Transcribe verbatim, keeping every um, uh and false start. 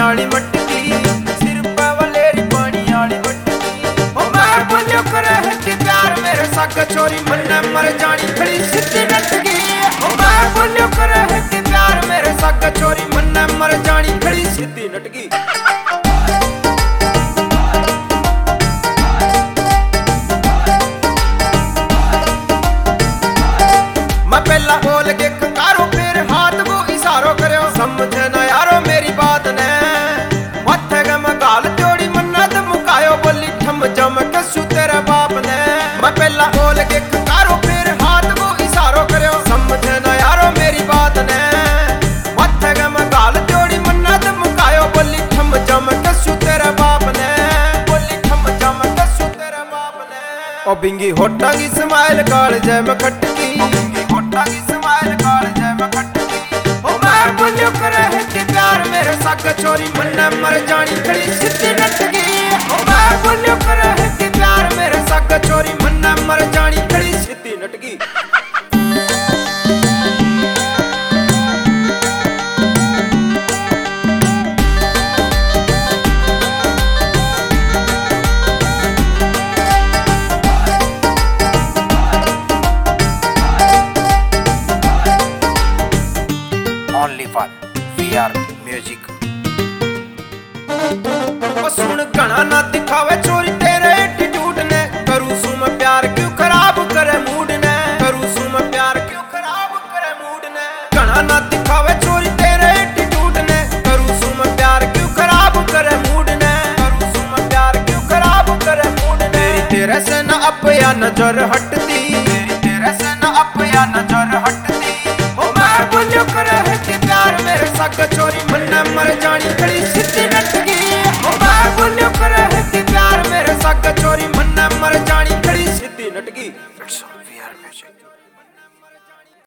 आली मटकी, सिर पे वलेरी पानी आली मटकी। ओ मैं बोलियो करे है कि प्यार मेरे साग छोरी मन्ने मर जानी खड़ी सीधी नटकी। ओ मैं बोलियो करे है कि प्यार मेरे साग छोरी मन्ने मर जानी खड़ी सीधी नटकी। मैं पहला बोल के कंगारो फिर हाथ वो इशारो करो, समझे ना यारो मेरी बात ने। मथे गम गाल जोड़ी मन्नत मुकायो बोली ठम जम कसू तेरे बाप ने। मैं पहला बोल के कंगारो फिर हाथ वो इशारो करो, समझे ना यारो मेरी बात ने। मथे गम गाल जोड़ी मन्नत मुकायो बोली ठम जम कसू तेरे बाप ने, बोली ठम जम कसू तेरे बाप ने। ओ बिंगी होटा की स्माइल काल जय मैं खटकी, होटा की स्माइल काल जय मैं खटकी। ओ मैं बोलियो करे है कि प्यार मेरे साग छोरी मन्ने मर जानी खड़ी सीधी नटकी। ओ मैं बोलियो करे है कि प्यार मेरे साग छोरी मन्ने मर जानी खड़ी सीधी नटकी। Only for V R Music। सुन घना ना दिखावे चोरी तेरे एटीट्यूड ने, करूँ सू मैं प्यार क्यों खराब करे मूड ने, करूँ सू मैं प्यार क्यों खराब करे मूड ने। घना ना दिखावे चोरी तेरे एटीट्यूड ने, करूँ सू मैं प्यार क्यों खराब करे मूड ने, करूँ सू मैं प्यार क्यों खराब करे मूड ने। तेरी तेरे से ना अब या नजर हटती, तेरी तेरे से ना अब या नजर हटती। ओ मैं बोलियो करे है कि प्यार मेरे साग छोरी मन्ने मर जानी खड़ी।